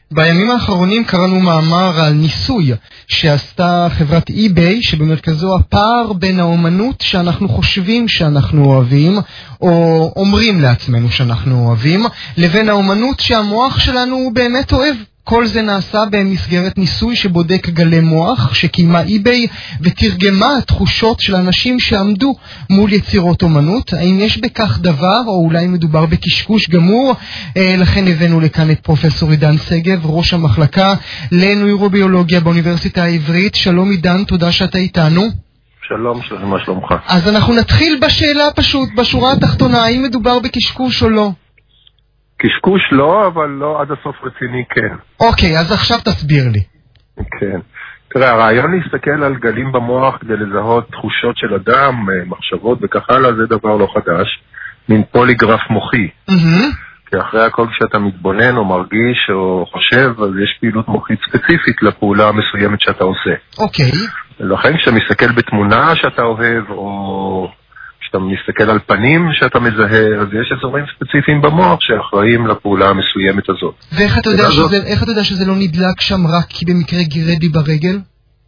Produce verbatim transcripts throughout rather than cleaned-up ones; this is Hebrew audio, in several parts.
בימים האחרונים קראנו מאמר על ניסוי שעשתה חברת eBay, שבמרכזו הפער בין האומנות שאנחנו חושבים שאנחנו אוהבים, או אומרים לעצמנו שאנחנו אוהבים, לבין האומנות שהמוח שלנו באמת אוהב. כל זה נעשה במסגרת ניסוי שבודק גלי מוח שקיימה eBay ותרגמה תחושות של אנשים שעמדו מול יצירות אומנות. האם יש בכך דבר, או אולי מדובר בקשקוש גמור? אה, לכן הבאנו לכאן את פרופסור עידן שגב, ראש המחלקה לנוירוביולוגיה באוניברסיטה העברית. שלום עידן, תודה שאתה איתנו. שלום, שלום, מה שלומך? אז אנחנו נתחיל בשאלה פשוט, בשורה התחתונה, האם מדובר בקשקוש או לא? קשקוש לא, אבל לא עד הסוף רציני כן. אוקיי, אז עכשיו תסביר לי. כן. תראה, הרעיון להסתכל על גלים במוח כדי לזהות תחושות של אדם, מחשבות וכך הלאה, זה דבר לא חדש. מין פוליגרף מוחי. כי אחרי הכל כשאתה מתבונן או מרגיש או חושב, אז יש פעילות מוחית ספציפית לפעולה המסוימת שאתה עושה. אוקיי. לכן כשאתה מסתכל בתמונה שאתה אוהב, או כשאתה מסתכל על פנים שאתה מזהה, אז יש אזורים ספציפיים במוח שאחראים לפעולה המסוימת הזאת. ואיך אתה יודע שזה, איך אתה יודע שזה לא נדלק שם רק כי במקרה גירדי ברגל?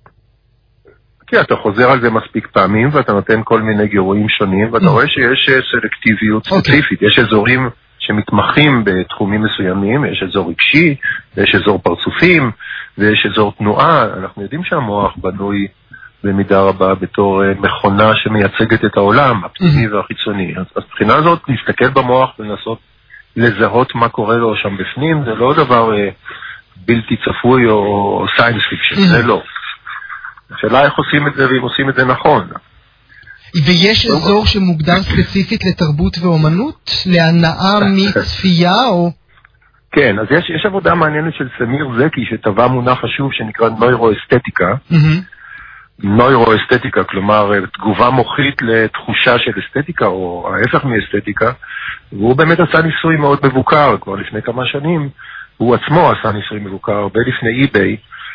כי אתה חוזר על זה מספיק פעמים, ואתה נותן כל מיני גירויים שונים, ואתה רואה שיש סלקטיביות ספציפית. יש אזורים שמתמחים בתחומים מסוימים, יש אזור רגשי, יש אזור פרצופים, ויש אזור תנועה. אנחנו יודעים שהמוח בנוי במידה רבה בתור מכונה שמייצגת את העולם, הפנימי והחיצוני. אז מבחינה הזאת, להסתכל במוח ולנסות לזהות מה קורה לו שם בפנים, זה לא דבר בלתי צפוי או סיינס פיקשן, זה לא. השאלה איך עושים את זה, ואם עושים את זה נכון. ויש אזור שמוגדר ספציפית לתרבות ואומנות? להנאה מצפייה או... כן, אז יש, יש עבודה מעניינת של סמיר זקי, שטבע מונח חשוב שנקרא נוירואסתטיקה. נוירואסתטיקה, כלומר תגובה מוחית לתחושה של אסתטיקה, או ההפך מאסתטיקה. והוא באמת עשה ניסוי מאוד מבוקר, כבר לפני כמה שנים. הוא עצמו עשה ניסוי מבוקר, הרבה לפני eBay,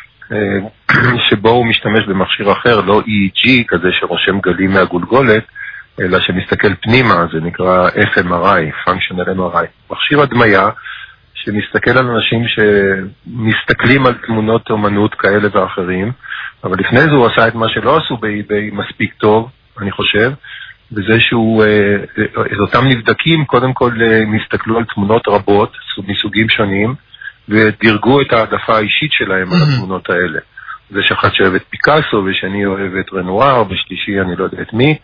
שבו הוא משתמש במכשיר אחר, לא E E G כזה שרושם גלים מהגולגולת, אלא שמסתכל פנימה, זה נקרא F M R I, Functional M R I. מכשיר הדמיה שמסתכל על אנשים שמסתכלים על תמונות אומנות כאלה ואחרים, אבל לפני זה הוא עשה את מה שלא עשו ב-eBay מספיק טוב, אני חושב, בזה שהוא, את אותם נבדקים, קודם כל מסתכלו על תמונות רבות, מסוגים שונים, ודירגו את העדפה האישית שלהם על התמונות האלה. זה שאחד שאוהב את פיקאסו, ושאני אוהב את רנואר, ושלישי אני לא יודע את מי,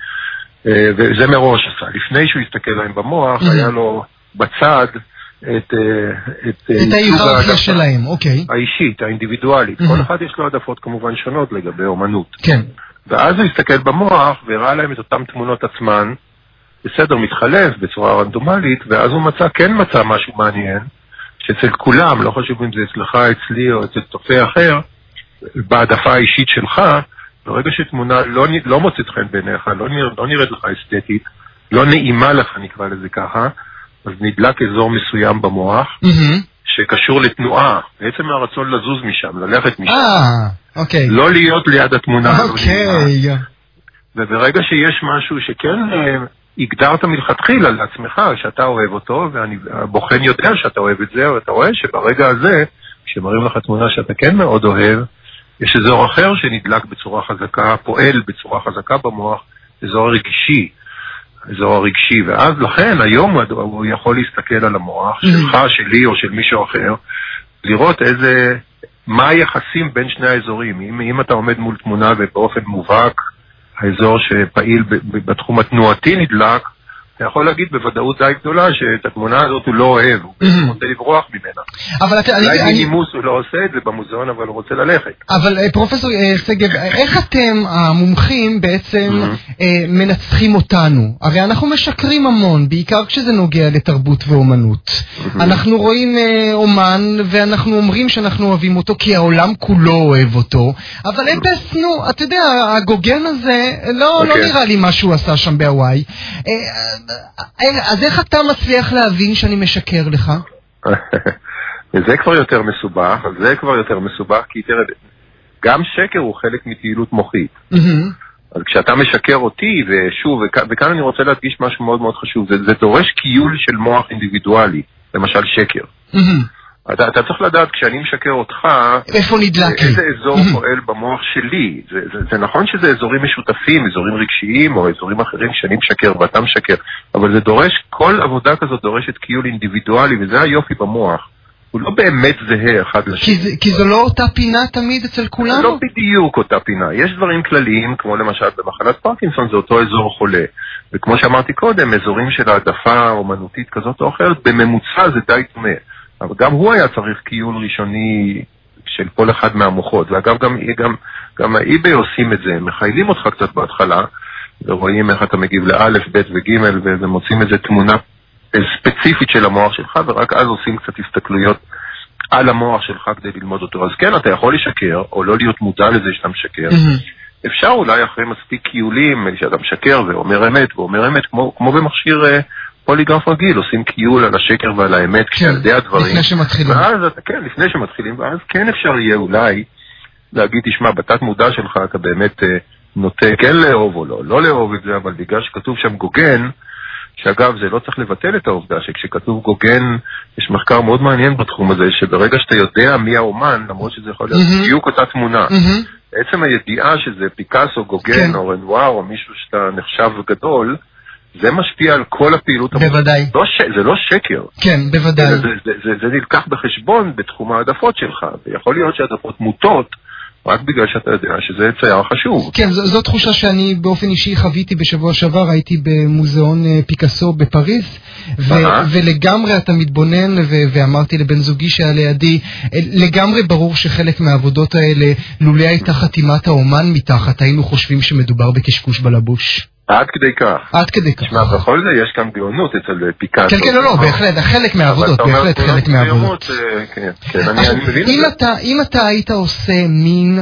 וזה מראש עשה. לפני שהוא הסתכל להם במוח, היה לו בצד את... את ההיררכיה שלהם, אוקיי. האישית, האינדיבידואלית. כל אחד יש לו העדפות כמובן שונות לגבי אומנות. כן. ואז הוא הסתכל במוח, והראה להם את אותם תמונות עצמן, בסדר, מתחלף בצורה רנדומלית, ואז הוא מצא, כן מצא משהו מעניין, שאצל כולם, לא חשוב אם זה אצלך, אצלי או אצל צופה אחר, בהעדפה האישית שלך, ברגע שתמונה לא, לא מוצאת חן בעיניך, לא, לא נראית לך אסתטית, לא נעימה לך, נקרא לזה ככה, אז נדלק אזור מסוים במוח, mm-hmm. שקשור לתנועה, בעצם הרצון לזוז משם, ללכת משם. אה, אוקיי. לא להיות ליד התמונה. אוקיי. וברגע שיש משהו שכן... הגדרת מלכתחילה לעצמך שאתה אוהב אותו, והבוחן יודע שאתה אוהב את זה, ואתה רואה שברגע הזה, כשמראים לך תמונה שאתה כן מאוד אוהב, יש אזור אחר שנדלק בצורה חזקה, פועל בצורה חזקה במוח, אזור הרגשי, אזור הרגשי, ואז לכן היום הוא יכול להסתכל על המוח שלך, שלי או של מישהו אחר, לראות איזה, מה היחסים בין שני האזורים. אם, אם אתה עומד מול תמונה ובאופן מובהק, האזור שפעיל בתחום התנועתי נדלק, אתה יכול להגיד בוודאות די גדולה שאת התמונה הזאת הוא לא אוהב, הוא רוצה לברוח ממנה. אולי בנימוס הוא לא עושה את זה במוזיאון, אבל הוא רוצה ללכת. אבל פרופסור שגב, איך אתם המומחים בעצם מנצחים אותנו? הרי אנחנו משקרים המון, בעיקר כשזה נוגע לתרבות ואומנות. אנחנו רואים אומן ואנחנו אומרים שאנחנו אוהבים אותו כי העולם כולו אוהב אותו, אבל אפס, נו, אתה יודע, הגוגן הזה לא נראה לי מה שהוא עשה שם בהוואי. אז איך אתה מצליח להבין שאני משקר לך? זה כבר יותר מסובך, זה כבר יותר מסובך, כי תראה, גם שקר הוא חלק מפעילות מוחית. אז כשאתה משקר אותי, ושוב, וכאן אני רוצה להדגיש משהו מאוד מאוד חשוב, זה, זה דורש קיול של מוח אינדיבידואלי, למשל שקר. אתה, אתה צריך לדעת, כשאני משקר אותך, איפה נדלק לי? איזה אזור פועל במוח שלי. זה, זה, זה נכון שזה אזורים משותפים, אזורים רגשיים, או אזורים אחרים שאני משקר ואתה משקר, אבל זה דורש, כל עבודה כזאת דורשת קיול אינדיבידואלי, וזה היופי במוח. הוא לא באמת זהה אחד לשני. כי, זה, כי זו לא אותה פינה תמיד אצל כולנו? זה לא בדיוק אותה פינה. יש דברים כלליים, כמו למשל במחלת פרקינסון, זה אותו אזור חולה. וכמו שאמרתי קודם, אזורים של העדפה אומנותית כזאת או אחרת, בממוצע זה די דומה. אבל גם הוא היה צריך קיול ראשוני של כל אחד מהמוחות. ואגב, גם, גם, גם האי-ביי עושים את זה. הם מחיילים אותך קצת בהתחלה, ורואים איך אתה מגיב לאלף, בית וגימל, ומוצאים איזו תמונה ספציפית של המוח שלך, ורק אז עושים קצת הסתכלויות על המוח שלך כדי ללמוד אותו. אז כן, אתה יכול לשקר, או לא להיות מודע לזה שאתה משקר. Mm-hmm. אפשר אולי אחרי מספיק קיולים, שאתה משקר ואומר אמת, ואומר אמת, כמו, כמו במכשיר אה, פוליגרף רגיל, עושים קיול על השקר ועל האמת, כן, כשעדי הדברים. לפני שמתחילים. ואז, כן, לפני שמתחילים, ואז כן אפשר יהיה אולי להגיד, תשמע, בתת מודע שלך אתה באמת אה, נוטה כן לאהוב או לא, לא לאהוב את זה, אבל בגלל שכתוב שם גוגן, שאגב, זה לא צריך לבטל את העובדה שכשכתוב גוגן, יש מחקר מאוד מעניין בתחום הזה, שברגע שאתה יודע מי האומן, למרות שזה יכול להיות mm-hmm. בדיוק אותה תמונה, mm-hmm. עצם הידיעה שזה פיקאסו, גוגן כן. או רנואר, או מישהו שאתה נחשב גדול, זה משפיע על כל הפעילות. בוודאי. לא ש... זה לא שקר. כן, בוודאי. זה, זה, זה, זה, זה נלקח בחשבון בתחום העדפות שלך, ויכול להיות שהעדפות מוטות, רק בגלל שאתה יודע שזה צייר חשוב. כן, זו, זו תחושה שאני באופן אישי חוויתי בשבוע שעבר, הייתי במוזיאון פיקאסו בפריז, ו, ולגמרי אתה מתבונן, ו, ואמרתי לבן זוגי שהיה לידי, לגמרי ברור שחלק מהעבודות האלה, לולא הייתה חתימת האומן מתחת, היינו חושבים שמדובר בקשקוש בלבוש. עד כדי כך. עד כדי כך. תשמע, בכל זה יש כאן גאונות אצל פיקאסו. כן, כן, לא, לא, בהחלט, חלק מהעבודות, בהחלט חלק מהעבודות. כן, כן, אני מבין את זה. אם אתה היית עושה מין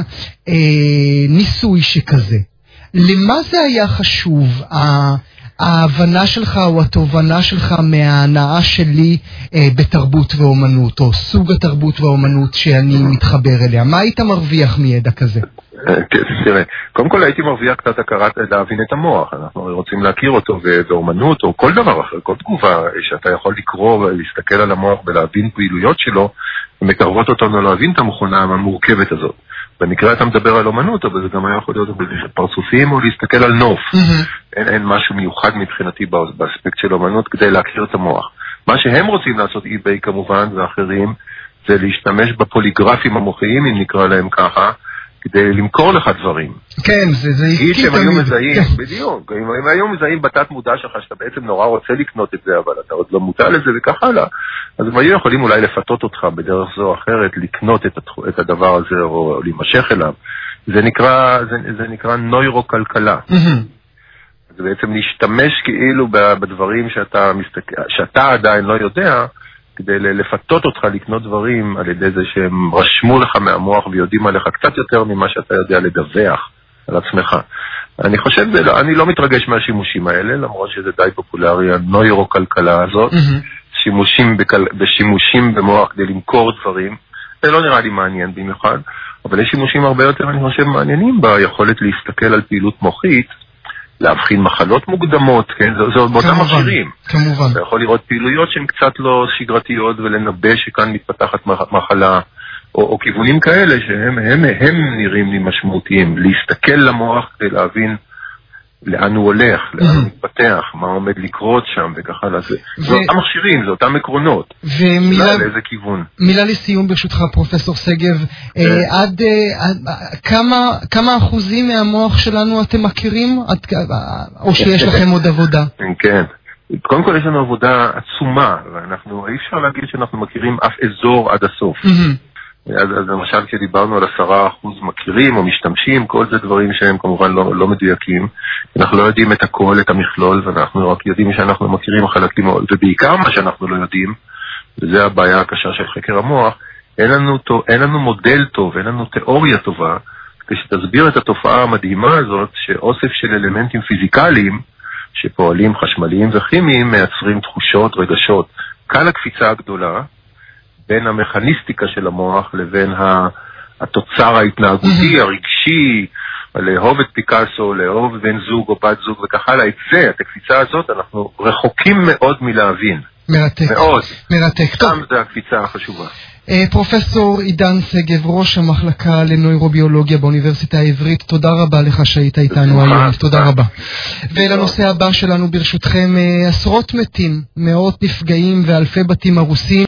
ניסוי שכזה, למה זה היה חשוב, ההבנה שלך או התובנה שלך מההנאה שלי בתרבות ואומנות, או סוג התרבות ואומנות שאני מתחבר אליה? מה היית מרוויח מידע כזה? תראה, קודם כל הייתי מרוויח קצת הכרת להבין את המוח, אנחנו רוצים להכיר אותו, ואומנות או כל דבר אחר, כל תגובה שאתה יכול לקרוא ולהסתכל על המוח ולהבין פעילויות שלו, ומקרבות אותנו להבין את המכונה המורכבת הזאת. במקרה אתה מדבר על אומנות, אבל זה גם היה יכול להיות פרצופים או להסתכל על נוף. אין, אין משהו מיוחד מבחינתי באספקט של אומנות כדי להכיר את המוח. מה שהם רוצים לעשות אי-ביי כמובן ואחרים, זה להשתמש בפוליגרפים המוחיים, אם נקרא להם ככה, כדי למכור לך דברים. כן, זה זה עסקי תמיד. היו מזהים, בדיוק, אם הם היו מזהים בתת מודע שלך, שאתה בעצם נורא רוצה לקנות את זה, אבל אתה עוד לא מודע לזה וכך הלאה, אז הם היו יכולים אולי לפתות אותך בדרך זו או אחרת, לקנות את, את הדבר הזה או, או להימשך אליו. זה נקרא, זה, זה נקרא נוירו-כלכלה. זה בעצם להשתמש כאילו בדברים שאתה, מסתכל, שאתה עדיין לא יודע, כדי לפתות אותך לקנות דברים על ידי זה שהם רשמו לך מהמוח ויודעים עליך קצת יותר ממה שאתה יודע לדווח על עצמך. אני חושב, אני לא מתרגש מהשימושים האלה, למרות שזה די פופולרי, הנוירו-כלכלה הזאת, שימושים בכל, בשימושים במוח כדי למכור דברים, זה לא נראה לי מעניין במיוחד, אבל יש שימושים הרבה יותר, אני חושב, מעניינים ביכולת להסתכל על פעילות מוחית, להבחין מחלות מוקדמות, כן? זה, זה באותם מכשירים. כמובן. אתה יכול לראות פעילויות שהן קצת לא שגרתיות ולנבא שכאן מתפתחת מחלה, או, או כיוונים כאלה שהם הם, הם נראים לי משמעותיים. להסתכל למוח כדי להבין לאן הוא הולך, לאן הוא מתפתח, מה עומד לקרות שם וכך הלאה. זה, ו... זה אותם מכשירים, זה אותם עקרונות. ומילה... לאיזה כיוון. מילה לסיום ברשותך, פרופסור סגב, אה, עד, אה, עד כמה, כמה אחוזים מהמוח שלנו אתם מכירים? עד, או שיש לכם עוד עבודה? כן. קודם כל יש לנו עבודה עצומה, ואנחנו, אי אפשר להגיד שאנחנו מכירים אף אזור עד הסוף. אז, אז למשל כשדיברנו על עשרה אחוז מכירים או משתמשים, כל זה דברים שהם כמובן לא, לא מדויקים. אנחנו לא יודעים את הכל, את המכלול, ואנחנו רק יודעים שאנחנו מכירים חלקים, ובעיקר מה שאנחנו לא יודעים, וזה הבעיה הקשה של חקר המוח, אין לנו, אין לנו מודל טוב, אין לנו תיאוריה טובה, כדי שתסביר את התופעה המדהימה הזאת, שאוסף של אלמנטים פיזיקליים, שפועלים חשמליים וכימיים, מייצרים תחושות, רגשות. כאן הקפיצה הגדולה, בין המכניסטיקה של המוח לבין התוצר ההתנהגותי, הרגשי, לאהוב את פיקאסו, לאהוב בן זוג או בת זוג וכך הלאה. את זה, את הקפיצה הזאת, אנחנו רחוקים מאוד מלהבין. מרתק. מאוד. מרתק. שם זה הקפיצה החשובה. פרופסור עידן שגב, ראש המחלקה לנוירוביולוגיה באוניברסיטה העברית, תודה רבה לך שהיית איתנו היום, תודה רבה. ולנושא הבא שלנו ברשותכם, עשרות מתים, מאות נפגעים ואלפי בתים הרוסים.